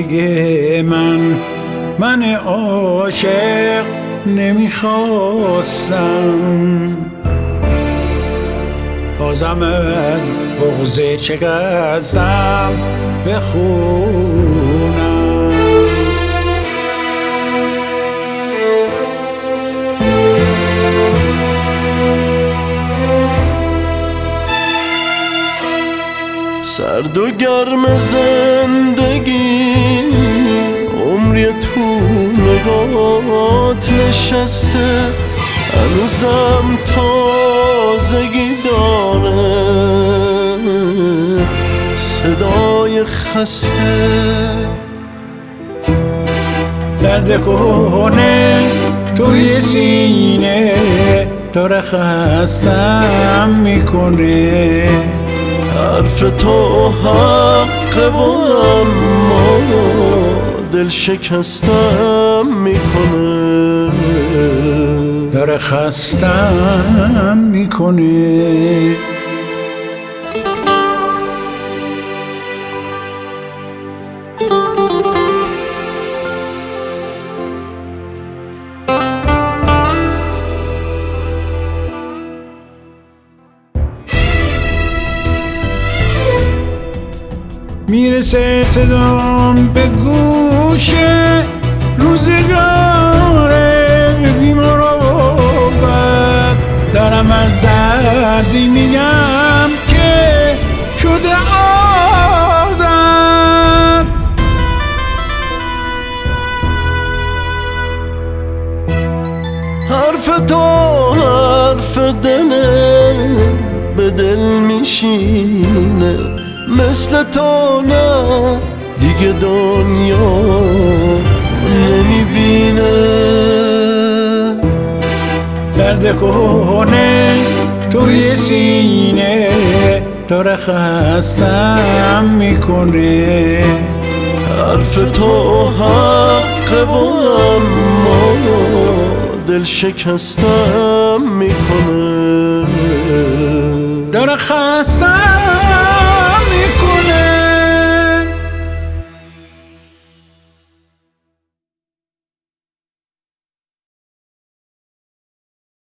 دیگه من عاشق نمیخواستم. بازم از بغض چه قصدم بخونم. سرد و گرم زندگی عمری تو نگات نشسته، هنوزم تازگی داره صدای خسته. درد کهنه توی سینه داره خستم میکنه. حرف تو حقه و اما دل شکستم میکنه، داره خستم میکنه. میرسه صدام به گوش روزگاره بی‌مروت، دارم از دردی میگم که شده عادت. حرف تو حرف دله به دل میشینه، مثل تو نه دیگه دنیا نمیبینه. درد کهنه توی سینه داره خستم میکنه. حرف تو حقه و اما دل شکستم میکنه، داره خستم